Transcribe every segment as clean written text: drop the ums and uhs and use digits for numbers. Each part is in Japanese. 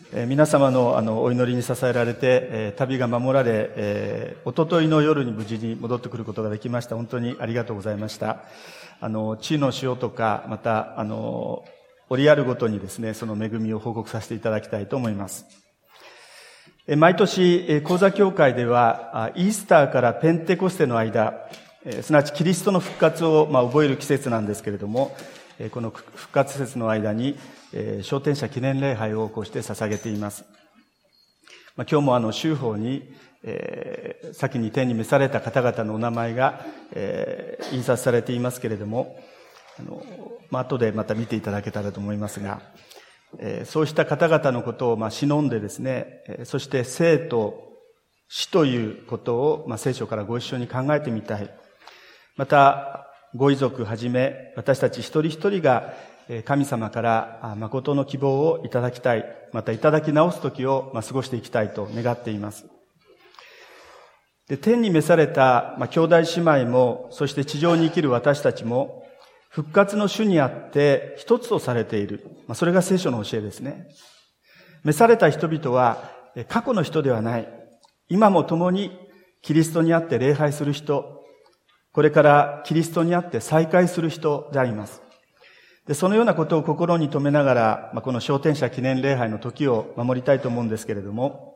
皆様のお祈りに支えられて、旅が守られ、一昨日の夜に無事に戻ってくることができました。本当にありがとうございました。地の塩とか、また、折あるごとにですね、その恵みを報告させていただきたいと思います。毎年、コザ教会では、イースターからペンテコステの間、すなわちキリストの復活を覚える季節なんですけれども、この復活節の間に、昇天者記念礼拝をこうして捧げています。今日も修法に、先に天に召された方々のお名前が、印刷されていますけれども、後でまた見ていただけたらと思いますが、そうした方々のことを忍んでですね、そして生と死ということを聖書からご一緒に考えてみたい。また、ご遺族はじめ、私たち一人一人が神様から誠の希望をいただきたい。またいただき直す時を過ごしていきたいと願っています。で、天に召された兄弟姉妹も、そして地上に生きる私たちも、復活の主にあって一つとされている。それが聖書の教えですね。召された人々は過去の人ではない。今も共にキリストにあって礼拝する人、これからキリストにあって再会する人であります。で、そのようなことを心に留めながら、この昇天者記念礼拝の時を守りたいと思うんですけれども、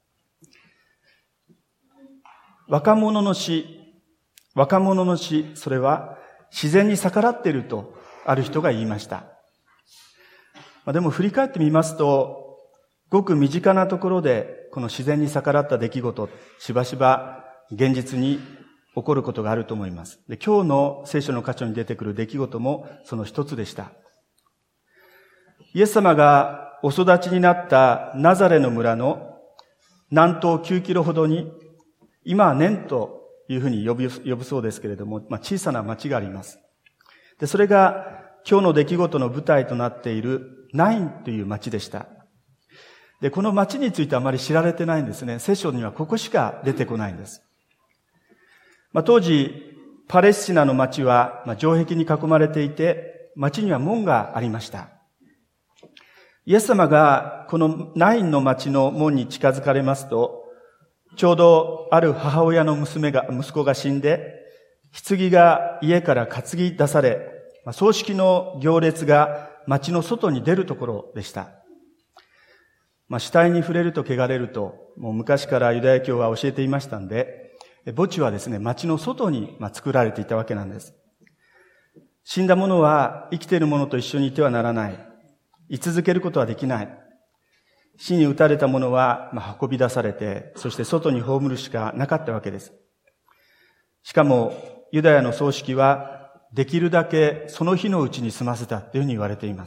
若者の死、それは自然に逆らっているとある人が言いました。でも振り返ってみますと、ごく身近なところでこの自然に逆らった出来事、しばしば現実に起こることがあると思います。で、今日の聖書の箇所に出てくる出来事もその一つでした。イエス様がお育ちになったナザレの村の南東9キロほどに、今はネンというふうに呼ぶそうですけれども、小さな町があります。で、それが今日の出来事の舞台となっているナインという町でした。で、この町についてあまり知られてないんですね。聖書にはここしか出てこないんです。当時、パレスチナの町は城壁に囲まれていて、町には門がありました。イエス様がこのナインの町の門に近づかれますと、ちょうどある母親の息子が死んで、棺が家から担ぎ出され、葬式の行列が町の外に出るところでした。死体に触れると汚れると、もう昔からユダヤ教は教えていましたんで、墓地はですね、町の外に作られていたわけなんです。死んだ者は生きている者と一緒にいてはならない。居続けることはできない。死に打たれた者は運び出されて、そして外に葬るしかなかったわけです。しかも、ユダヤの葬式は、できるだけその日のうちに済ませたというふうに言われています。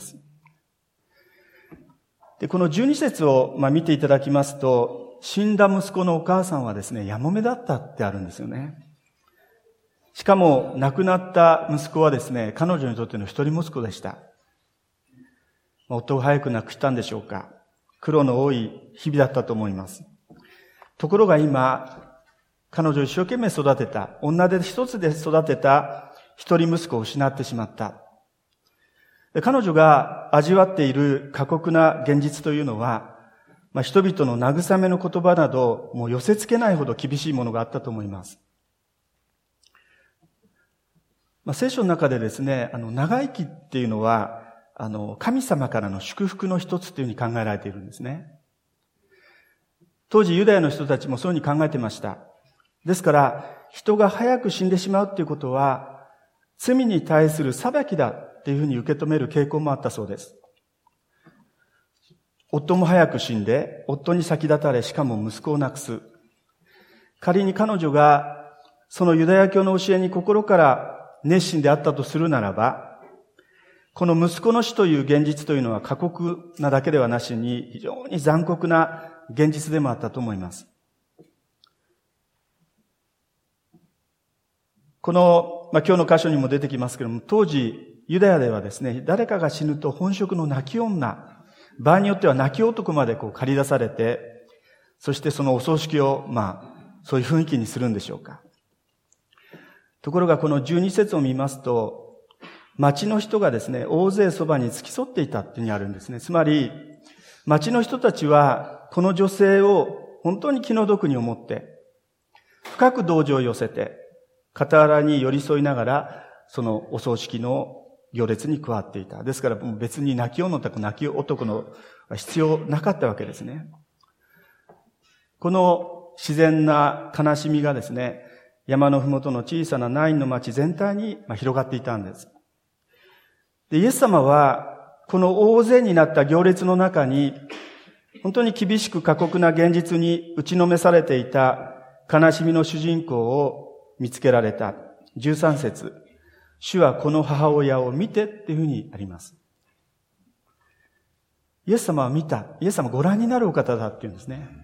で、この12節を見ていただきますと、死んだ息子のお母さんはですね、やもめだったってあるんですよね。しかも、亡くなった息子はですね、彼女にとっての一人息子でした。夫が早く亡くしたんでしょうか。苦労の多い日々だったと思います。ところが今、彼女を一生懸命育てた、女手一つで育てた一人息子を失ってしまった。彼女が味わっている過酷な現実というのは、人々の慰めの言葉など、もう寄せ付けないほど厳しいものがあったと思います。聖書の中でですね、長生きっていうのは、神様からの祝福の一つというふうに考えられているんですね。当時ユダヤの人たちもそういうふうに考えていました。ですから、人が早く死んでしまうということは、罪に対する裁きだっていうふうに受け止める傾向もあったそうです。夫も早く死んで、夫に先立たれ、しかも息子を亡くす。仮に彼女が、そのユダヤ教の教えに心から熱心であったとするならば、この息子の死という現実というのは過酷なだけではなしに非常に残酷な現実でもあったと思います。この、今日の箇所にも出てきますけれども、当時ユダヤではですね、誰かが死ぬと本職の泣き女、場合によっては泣き男まで借り出されて、そしてそのお葬式をそういう雰囲気にするんでしょうか。ところがこの12節を見ますと、町の人がですね、大勢そばに付き添っていたっていうふうにあるんですね。つまり、 町の人たちはこの女性を本当に気の毒に思って、深く同情を寄せて、傍らに寄り添いながら、そのお葬式の行列に加わっていた。ですから別に泣き男の必要なかったわけですね。この自然な悲しみがですね、山のふもとの小さなナインの町全体に広がっていたんです。で、イエス様は、この大勢になった行列の中に、本当に厳しく過酷な現実に打ちのめされていた悲しみの主人公を見つけられた。13節。主はこの母親を見てっていうふうにあります。イエス様は見た。イエス様はご覧になるお方だっていうんですね。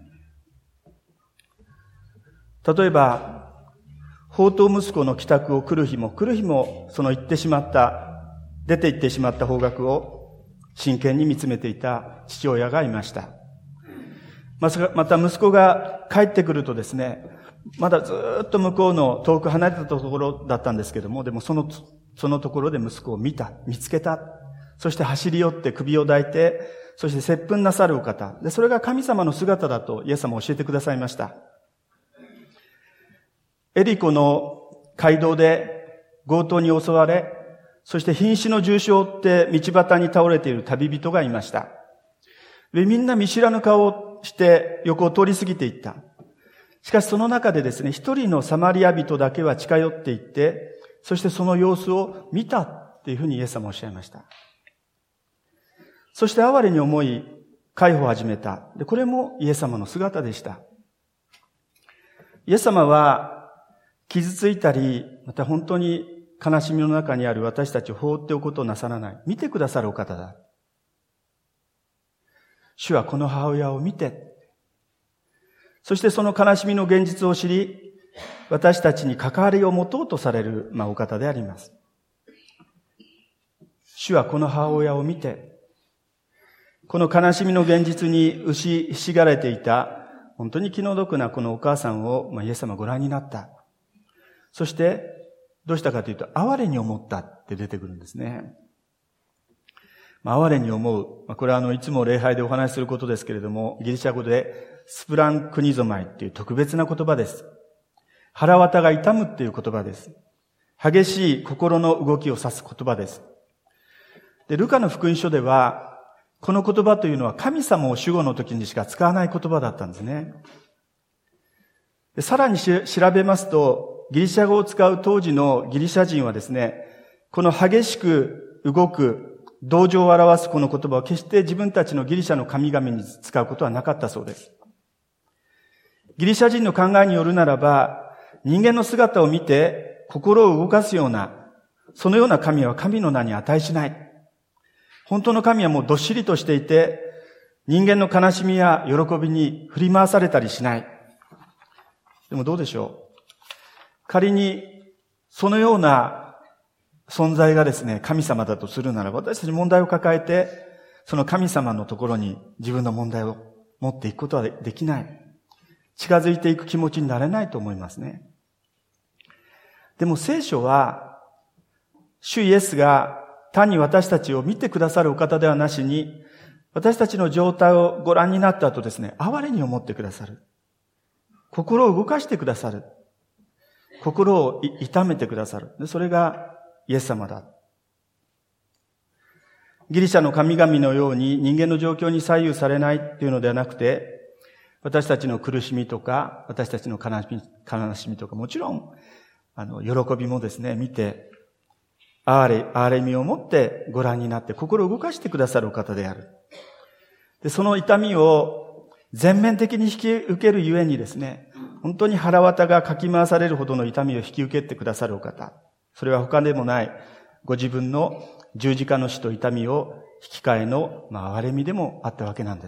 例えば、放蕩息子の帰宅を来る日も、その出て行ってしまった方角を真剣に見つめていた父親がいました。また息子が帰ってくるとですね、まだずっと向こうの遠く離れたところだったんですけども、でもそのところで息子を見つけた。そして走り寄って首を抱いて、そして接吻なさるお方。で、それが神様の姿だとイエス様教えてくださいました。エリコの街道で強盗に襲われ、そして瀕死の重傷を負って道端に倒れている旅人がいました。で、みんな見知らぬ顔をして横を通り過ぎていった。しかしその中でですね、一人のサマリア人だけは近寄っていって、そしてその様子を見たっていうふうにイエス様はおっしゃいました。そして哀れに思い、介抱を始めた。で、これもイエス様の姿でした。イエス様は傷ついたり、また本当に悲しみの中にある私たちを放っておくことをなさらない。見てくださるお方だ。主はこの母親を見て、そしてその悲しみの現実を知り、私たちに関わりを持とうとされる、お方であります。主はこの母親を見て、この悲しみの現実にひしがれていた、本当に気の毒なこのお母さんを、イエス様ご覧になった。そして、どうしたかというと、哀れに思ったって出てくるんですね。哀れに思う。これはいつも礼拝でお話しすることですけれども、ギリシャ語でスプランクニゾマイっていう特別な言葉です。腹渡が痛むっていう言葉です。激しい心の動きを指す言葉です。で、ルカの福音書では、この言葉というのは神様を主語の時にしか使わない言葉だったんですね。で、さらに調べますと、ギリシャ語を使う当時のギリシャ人はですね、この激しく動く同情を表すこの言葉を決して自分たちのギリシャの神々に使うことはなかったそうです。ギリシャ人の考えによるならば、人間の姿を見て心を動かすような、そのような神は神の名に値しない。本当の神はもうどっしりとしていて、人間の悲しみや喜びに振り回されたりしない。でもどうでしょう。仮にそのような存在がですね、神様だとするならば、私たち問題を抱えて、その神様のところに自分の問題を持っていくことはできない。近づいていく気持ちになれないと思いますね。でも聖書は、主イエスが単に私たちを見てくださるお方ではなしに、私たちの状態をご覧になった後ですね、哀れに思ってくださる。心を動かしてくださる。心を痛めてくださる。それがイエス様だ。ギリシャの神々のように人間の状況に左右されないっていうのではなくて、私たちの苦しみとか、私たちの悲しみとか、もちろん、喜びもですね、見て、憐れみを持ってご覧になって心を動かしてくださるお方である。で、その痛みを全面的に引き受けるゆえにですね、本当に腹渡がかき回されるほどの痛みを引き受けてくださるお方。それは他でもない、ご自分の十字架の死と痛みを引き換えの、憐れみでもあったわけなんです。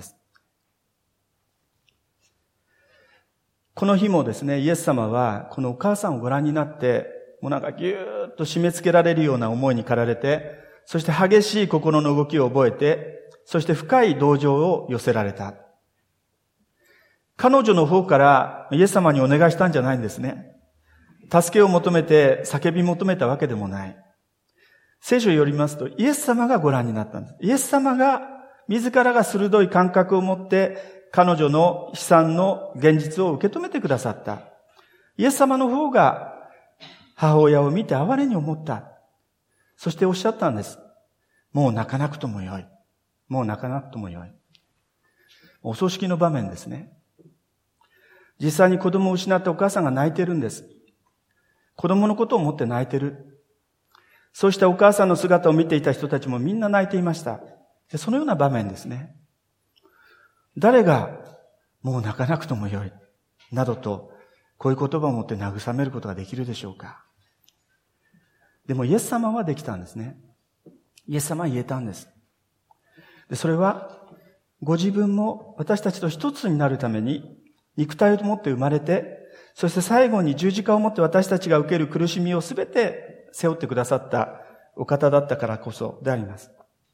この日もですね、イエス様はこのお母さんをご覧になって、もうなんかぎゅーっと締め付けられるような思いに駆られて、そして激しい心の動きを覚えて、そして深い同情を寄せられた。彼女の方からイエス様にお願いしたんじゃないんですね。助けを求めて叫び求めたわけでもない。聖書によりますと、イエス様がご覧になったんです。イエス様が自らが鋭い感覚を持って彼女の悲惨の現実を受け止めてくださった。イエス様の方が母親を見て哀れに思った。そしておっしゃったんです。もう泣かなくともよい。もう泣かなくともよい。お葬式の場面ですね。実際に子供を失ったお母さんが泣いてるんです。子供のことを思って泣いてる。そうしたお母さんの姿を見ていた人たちもみんな泣いていました。で、そのような場面ですね。誰がもう泣かなくともよい。などと、こういう言葉を持って慰めることができるでしょうか。でもイエス様はできたんですね。イエス様は言えたんです。で、それは、ご自分も私たちと一つになるために、肉体を持って生まれて、そして最後に十字架を持って私たちが受ける苦しみをすべて背負ってくださったお方だったからこそであります。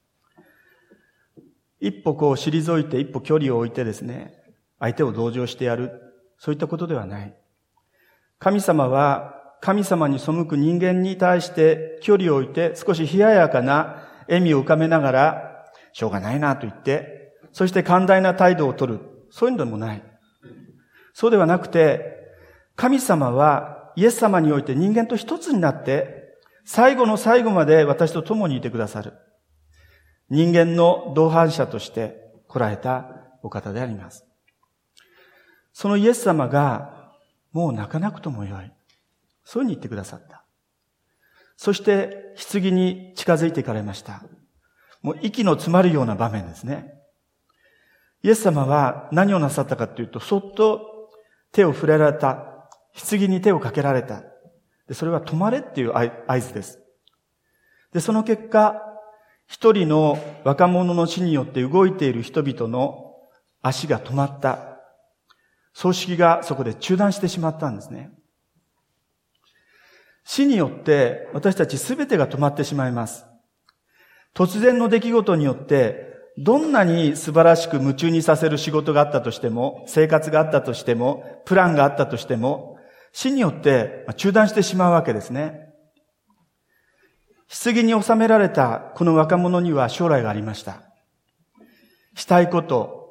一歩退いて、一歩距離を置いてですね、相手を同情してやる、そういったことではない。神様は、神様に背く人間に対して距離を置いて、少し冷ややかな笑みを浮かべながら、しょうがないなと言って、そして寛大な態度を取る。そういうのでもない。そうではなくて、神様はイエス様において人間と一つになって、最後の最後まで私と共にいてくださる。人間の同伴者として来られたお方であります。そのイエス様が、もう泣かなくともよい。そういうふうに言ってくださった。そして、棺に近づいていかれました。もう息の詰まるような場面ですね。イエス様は何をなさったかというと、そっと手を触れられた。棺に手をかけられた。で、それは止まれっていう合図です。で、その結果、一人の若者の死によって動いている人々の足が止まった。葬式がそこで中断してしまったんですね。死によって私たちすべてが止まってしまいます。突然の出来事によって、どんなに素晴らしく夢中にさせる仕事があったとしても、生活があったとしても、プランがあったとしても、死によって中断してしまうわけですね。棺に収められたこの若者には将来がありました。したいこと、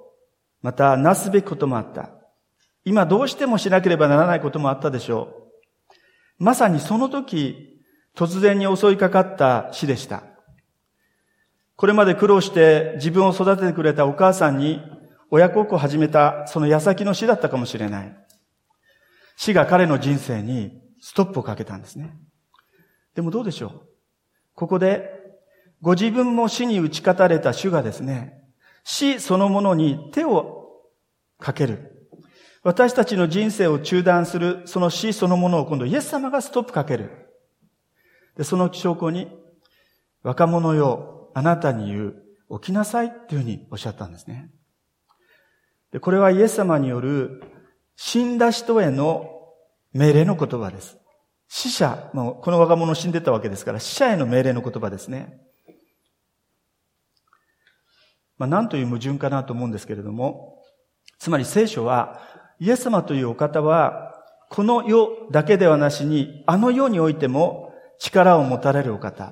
またなすべきこともあった。今どうしてもしなければならないこともあったでしょう。まさにその時、突然に襲いかかった死でした。これまで苦労して自分を育ててくれたお母さんに親孝行を始めたその矢先の死だったかもしれない。死が彼の人生にストップをかけたんですね。でもどうでしょう。ここでご自分も死に打ち勝たれた主がですね、死そのものに手をかける。私たちの人生を中断するその死そのものを今度イエス様がストップかける。で、その証拠に、若者よ、あなたに言う、起きなさいっていうふうにおっしゃったんですね。で、これはイエス様による死んだ人への命令の言葉です。死者、この若者死んでたわけですから、死者への命令の言葉ですね。何という矛盾かなと思うんですけれども、つまり聖書は、イエス様というお方は、この世だけではなしに、あの世においても力を持たれるお方。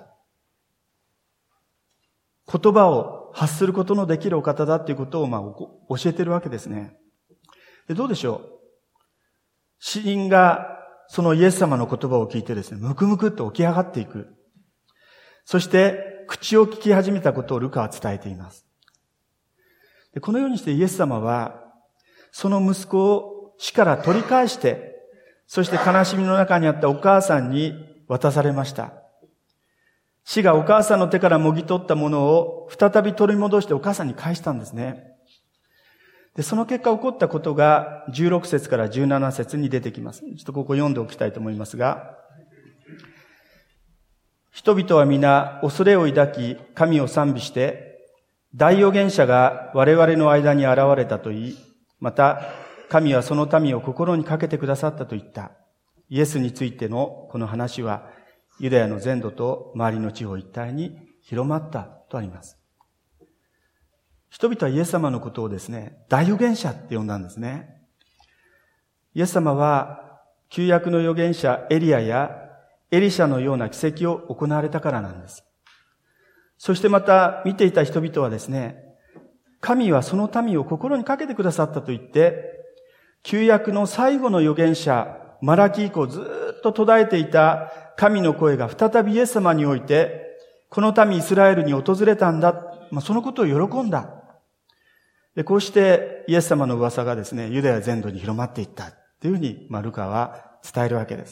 言葉を発することのできるお方だということを教えているわけですね。で、どうでしょう。死人がそのイエス様の言葉を聞いてですね、むくむくっと起き上がっていく。そして、口を聞き始めたことをルカは伝えています。で、このようにしてイエス様は、その息子を死から取り返して、そして悲しみの中にあったお母さんに渡されました。死がお母さんの手からもぎ取ったものを再び取り戻してお母さんに返したんですね。で、その結果起こったことが16節から17節に出てきます。ちょっとここ読んでおきたいと思いますが、人々は皆恐れを抱き神を賛美して、大預言者が我々の間に現れたと言い、また神はその民を心にかけてくださったと言った。イエスについてのこの話はユダヤの全土と周りの地方一帯に広まったとあります。人々はイエス様のことをですね、大預言者って呼んだんですね。イエス様は旧約の預言者エリアやエリシャのような奇跡を行われたからなんです。そしてまた見ていた人々はですね、 神はその民を心にかけてくださったと言って、旧約の最後の預言者、マラキ以降ずっと途絶えていた神の声が再びイエス様において、この民イスラエルに訪れたんだ。そのことを喜んだ。で、こうしてイエス様の噂がですね、ユダヤ全土に広まっていったというふうに、ルカは伝えるわけです。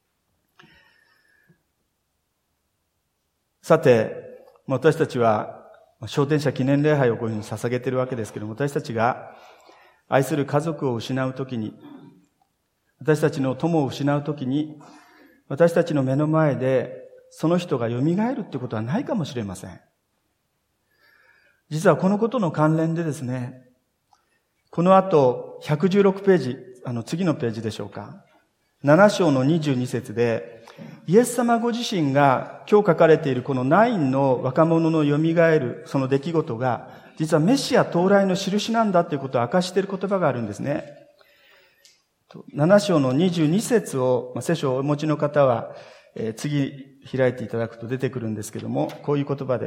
さて、私たちは、昇天者記念礼拝をこういうふうに捧げているわけですけれども、私たちが愛する家族を失うときに、私たちの友を失うときに、私たちの目の前でその人が蘇るってことはないかもしれません。実はこのことの関連でですね、この後116ページ、次のページでしょうか。7章の22節で、イエス様ご自身が今日書かれているこのナインの若者の蘇るその出来事が、実はメシア到来の印なんだということを明かしている言葉があるんですね。7章の22節を、聖書をお持ちの方は、次開いていただくと出てくるんですけども、こういう言葉です。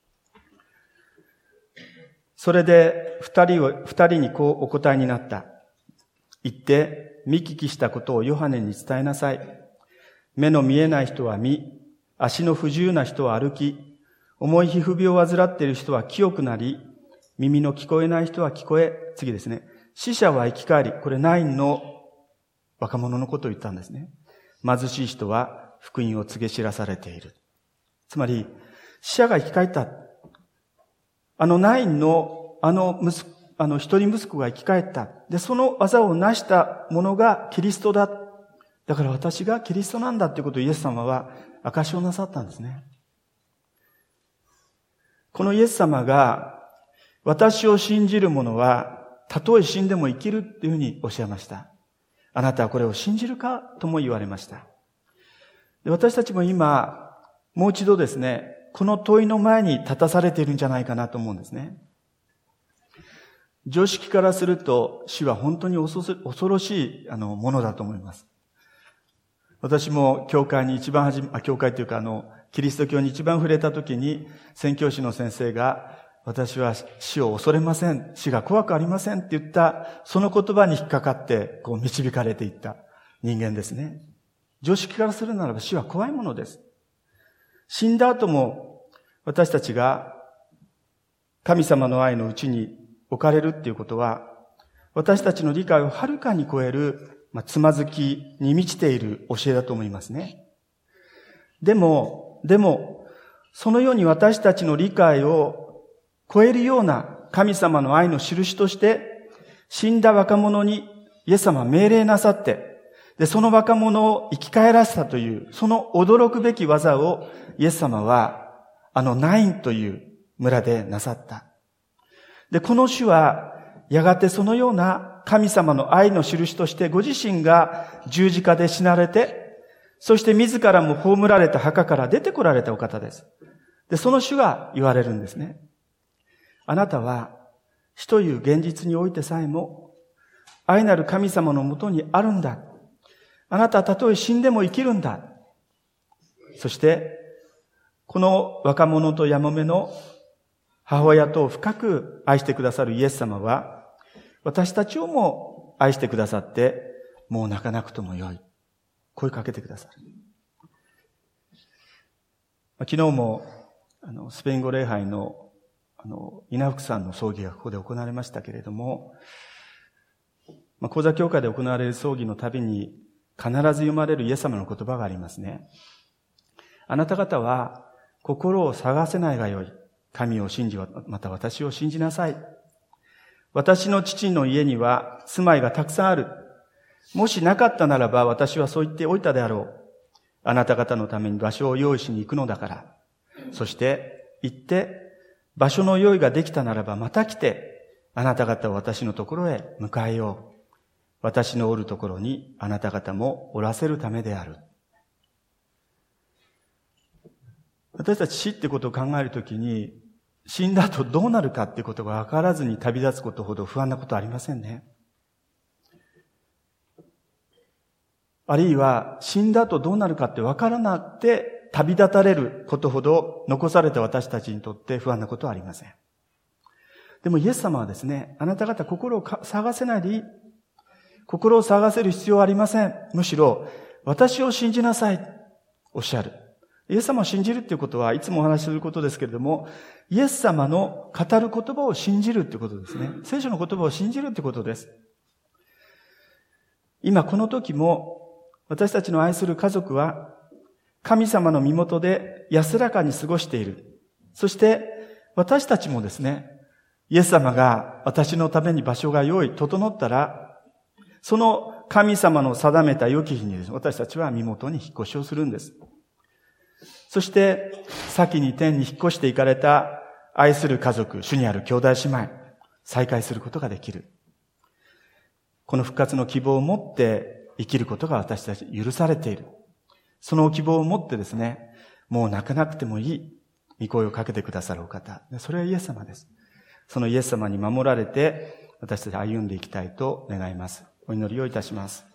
それで二人にこうお答えになった。言って、見聞きしたことをヨハネに伝えなさい。目の見えない人は見、足の不自由な人は歩き、重い皮膚病を患っている人は清くなり、耳の聞こえない人は聞こえ、次ですね。死者は生き返り、これナインの若者のことを言ったんですね。貧しい人は福音を告げ知らされている。つまり、死者が生き返った。ナインの一人息子が生き返った。で、その技を成したものがキリストだ。だから私がキリストなんだということをイエス様は証しをなさったんですね。このイエス様が私を信じる者はたとえ死んでも生きるというふうにおっしゃいました。あなたはこれを信じるかとも言われました。で、私たちも今もう一度ですね、この問いの前に立たされているんじゃないかなと思うんですね。常識からすると死は本当に恐ろしいものだと思います。私も教会というかキリスト教に一番触れた時に宣教師の先生が私は死を恐れません。死が怖くありませんって言ったその言葉に引っかかって導かれていった人間ですね。常識からするならば死は怖いものです。死んだ後も私たちが神様の愛のうちに置かれるっていうことは私たちの理解をはるかに超えるつまずきに満ちている教えだと思いますね。でも、そのように私たちの理解を超えるような神様の愛の印として、死んだ若者にイエス様は命令なさって、で、その若者を生き返らせたという、その驚くべき技をイエス様は、ナインという村でなさった。で、この主は、やがてそのような神様の愛の印としてご自身が十字架で死なれて、そして自らも葬られた墓から出てこられたお方です。で、その主が言われるんですね。あなたは死という現実においてさえも愛なる神様のもとにあるんだ。あなたはたとえ死んでも生きるんだ。そしてこの若者とやもめの母親と深く愛してくださるイエス様は私たちをも愛してくださって、もう泣かなくともよい。声かけてくださる。昨日も、スペイン語礼拝の、稲福さんの葬儀がここで行われましたけれども、講座教会で行われる葬儀のたびに必ず読まれるイエス様の言葉がありますね。あなた方は心を探せないがよい。神を信じ、また私を信じなさい。私の父の家には住まいがたくさんある。もしなかったならば私はそう言っておいたであろう。あなた方のために場所を用意しに行くのだから。そして行って場所の用意ができたならばまた来てあなた方を私のところへ迎えよう。私のおるところにあなた方もおらせるためである。私たち死ってことを考えるときに死んだ後どうなるかっていうことが分からずに旅立つことほど不安なことはありませんね。あるいは死んだ後どうなるかって分からなくて旅立たれることほど残された私たちにとって不安なことはありません。 でもイエス様はですね、あなた方心を探せないでいい。心を探せる必要はありません。むしろ、私を信じなさい。おっしゃる。イエス様を信じるっていうことは、いつもお話しすることですけれども、イエス様の語る言葉を信じるってことですね。聖書の言葉を信じるってことです。今この時も、私たちの愛する家族は、神様の身元で安らかに過ごしている。そして、私たちもですね、イエス様が私のために場所が用意、整ったら、その神様の定めた良き日に私たちは身元に引っ越しをするんです。そして、先に天に引っ越していかれた愛する家族、主にある兄弟姉妹、再会することができる。この復活の希望を持って生きることが私たち許されている。その希望を持ってですね、もう泣かなくてもいい、御声をかけてくださるお方。それはイエス様です。そのイエス様に守られて、私たち歩んでいきたいと願います。お祈りをいたします。